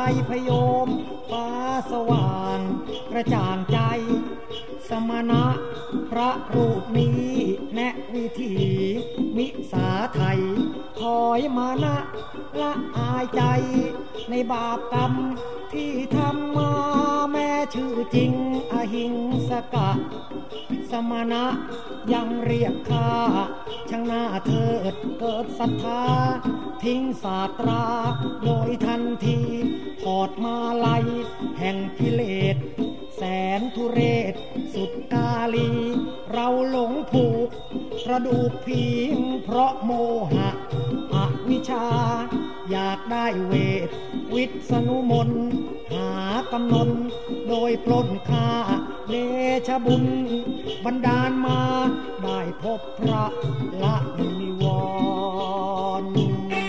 พยมฟ้าสว่างกระจ่างใจสมณะพระรูปนี้แนะวิธีมิสาไทยถอยมานะละอายใจในบาปกรรมที่ทำมาแม้ชื่อจริงอหิงสกะสมณะยังเรียกข้าช่างหน้าเถิดเกิดศรัทธาทิ้งศาสตราโดยทันทีถอดมาลัยแห่งกิเลสแสนทุเรศสุดกาลีเราหลงผูกกระดูกผีเพราะโมหะอวิชชาอยากได้เวทวิษณุมนต์หากำนนโดยปล้นฆ่าเดชบุญบันดาลมาได้พบพระละนิวรณ์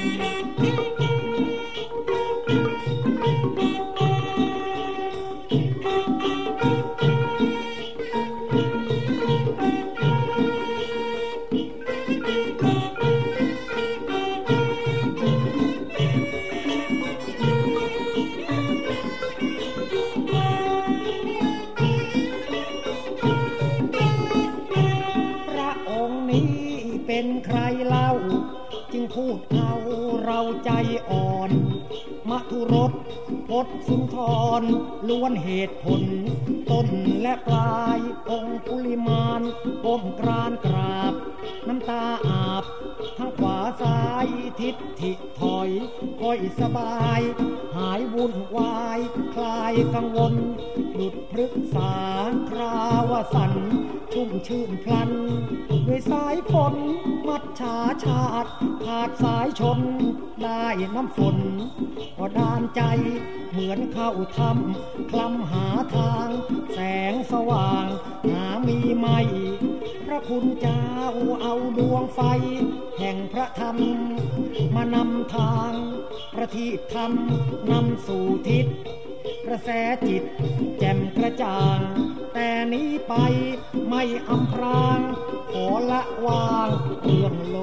เป็นใครเล่าจึงพูดเอาเราใจอ่อนมัทุรสพจน์สุนทรล้วนเหตุผลต้นและปลายองค์กุลิมานก้มกรานกราบน้ำตาอาบทั้งขวาซ้ายทิศถิถอยค่อยสบายหายวุ่นวายคลายกังวลหยุดพฤกษาคราวสันชุ่มชื่นพลันด้วยสายฝนมัดฉาชาดขาดสายชนได้น้ำฝนก็ดานใจเหมือนเข้าถ้ำคลำหาทางแสงสว่างหามีไม่พระคุณเจ้าเอาดวงไฟแห่งพระธรรมมานำทางประทีปธรรมนำสู่ทิศกระแสจิตแจ่มกระจ่างแต่นี้ไปไม่อำพรางขอละวางเรื่อง